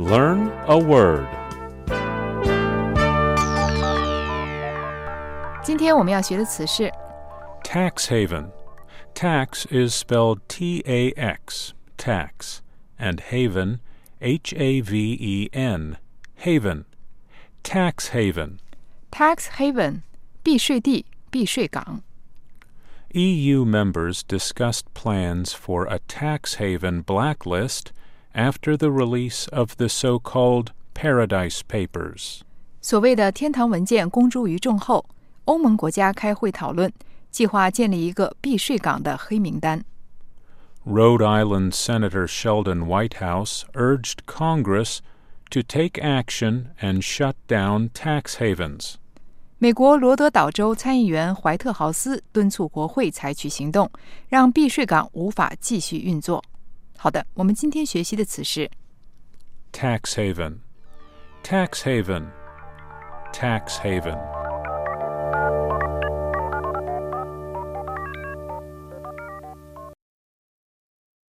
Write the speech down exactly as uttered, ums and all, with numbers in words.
Learn a word. 今天我们要学的词是 Tax haven. Tax is spelled T A X, tax, and haven, H A V E N, haven. Tax haven. tax haven 避税地、避税港。 E U members discussed plans for a tax haven blacklist after the release of the so-called Paradise Papers. 所谓的天堂文件公诸于众后，欧盟国家开会讨论，计划建立一个避税港的黑名单。 Rhode Island Senator Sheldon Whitehouse urged Congress to take action and shut down tax havens. 美国罗德岛州参议员怀特豪斯敦促国会采取行动，让避税港无法继续运作。好的，我们今天学习的词是 Tax haven. Tax haven. Tax haven.